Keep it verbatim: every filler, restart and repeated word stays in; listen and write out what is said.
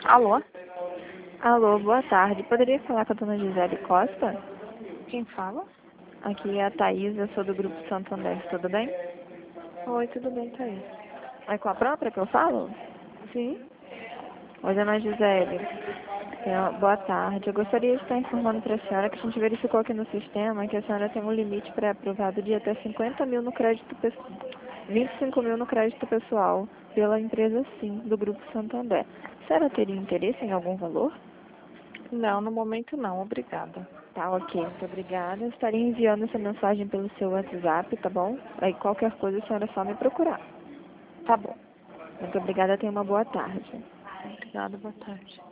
Alô? Alô, boa tarde. Poderia falar com a dona Gisele Costa? Quem fala? Aqui é a Thaís, eu sou do Grupo Santander, tudo bem? Oi, tudo bem, Thaís? É com a própria que eu falo? Sim? Oi, dona Gisele. É, boa tarde. Eu gostaria de estar informando para a senhora que a gente verificou aqui no sistema que a senhora tem um limite pré-aprovado de até cinquenta mil no crédito pessoal, vinte e cinco mil no crédito pessoal pela empresa Sim, do Grupo Santander. A senhora teria interesse em algum valor? Não, no momento não, obrigada. Tá, ok. Muito obrigada. Eu estaria enviando essa mensagem pelo seu WhatsApp, tá bom? Aí qualquer coisa a senhora é só me procurar. Tá bom. Muito obrigada. Tenha uma boa tarde. Obrigada, boa tarde.